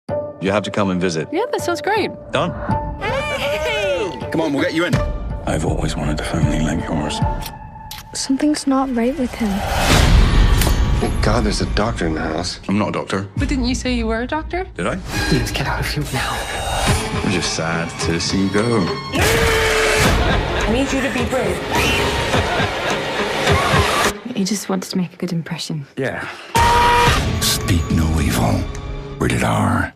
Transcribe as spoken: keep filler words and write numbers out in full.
You have to come and visit. Yeah, that sounds great. Done. Come on, we'll get you in. I've always wanted a family like yours. Something's not right with him. Thank God there's a doctor in the house. I'm not a doctor. But didn't you say you were a doctor? Did I? Please get out of here now. I'm just sad to see you go. I need you to be brave. He just wanted to make a good impression. Yeah. Speak no evil. Rated R.